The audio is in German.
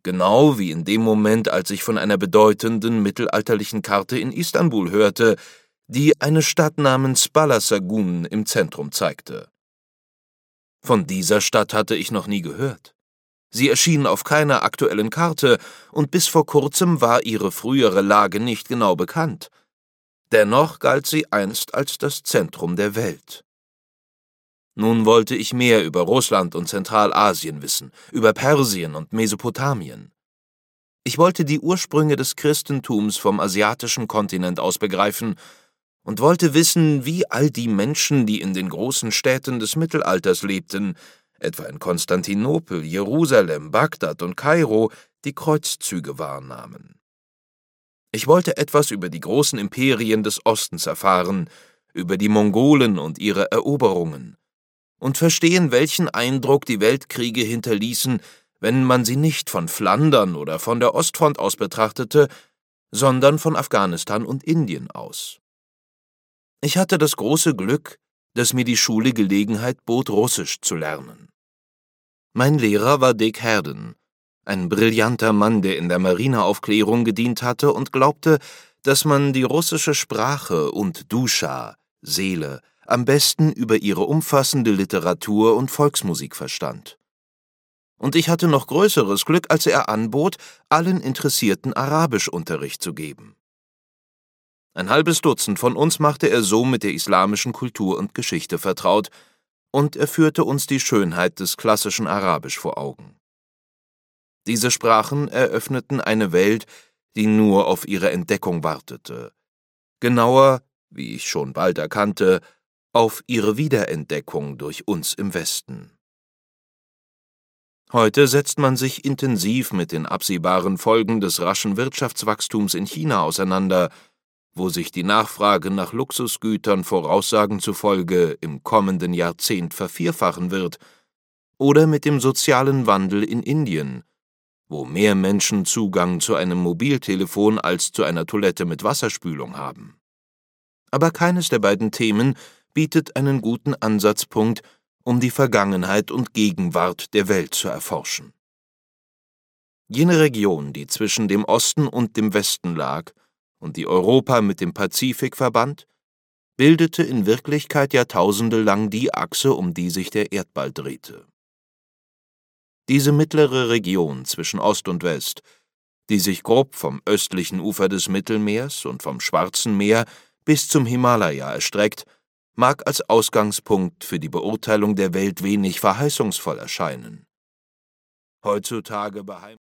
genau wie in dem Moment, als ich von einer bedeutenden mittelalterlichen Karte in Istanbul hörte, die eine Stadt namens Balasagun im Zentrum zeigte. Von dieser Stadt hatte ich noch nie gehört. Sie erschien auf keiner aktuellen Karte, und bis vor kurzem war ihre frühere Lage nicht genau bekannt. Dennoch galt sie einst als das Zentrum der Welt. Nun wollte ich mehr über Russland und Zentralasien wissen, über Persien und Mesopotamien. Ich wollte die Ursprünge des Christentums vom asiatischen Kontinent aus begreifen und wollte wissen, wie all die Menschen, die in den großen Städten des Mittelalters lebten, etwa in Konstantinopel, Jerusalem, Bagdad und Kairo, die Kreuzzüge wahrnahmen. Ich wollte etwas über die großen Imperien des Ostens erfahren, über die Mongolen und ihre Eroberungen, und verstehen, welchen Eindruck die Weltkriege hinterließen, wenn man sie nicht von Flandern oder von der Ostfront aus betrachtete, sondern von Afghanistan und Indien aus. Ich hatte das große Glück, dass mir die Schule Gelegenheit bot, Russisch zu lernen. Mein Lehrer war Dick Herden, ein brillanter Mann, der in der Marineaufklärung gedient hatte und glaubte, dass man die russische Sprache und Duscha, Seele, am besten über ihre umfassende Literatur und Volksmusik verstand. Und ich hatte noch größeres Glück, als er anbot, allen Interessierten Arabischunterricht zu geben. Ein halbes Dutzend von uns machte er so mit der islamischen Kultur und Geschichte vertraut, und er führte uns die Schönheit des klassischen Arabisch vor Augen. Diese Sprachen eröffneten eine Welt, die nur auf ihre Entdeckung wartete. Genauer, wie ich schon bald erkannte, auf ihre Wiederentdeckung durch uns im Westen. Heute setzt man sich intensiv mit den absehbaren Folgen des raschen Wirtschaftswachstums in China auseinander, wo sich die Nachfrage nach Luxusgütern Voraussagen zufolge im kommenden Jahrzehnt vervierfachen wird, oder mit dem sozialen Wandel in Indien, wo mehr Menschen Zugang zu einem Mobiltelefon als zu einer Toilette mit Wasserspülung haben. Aber keines der beiden Themen bietet einen guten Ansatzpunkt, um die Vergangenheit und Gegenwart der Welt zu erforschen. Jene Region, die zwischen dem Osten und dem Westen lag und die Europa mit dem Pazifik verband, bildete in Wirklichkeit jahrtausendelang die Achse, um die sich der Erdball drehte. Diese mittlere Region zwischen Ost und West, die sich grob vom östlichen Ufer des Mittelmeers und vom Schwarzen Meer bis zum Himalaya erstreckt, mag als Ausgangspunkt für die Beurteilung der Welt wenig verheißungsvoll erscheinen. Heutzutage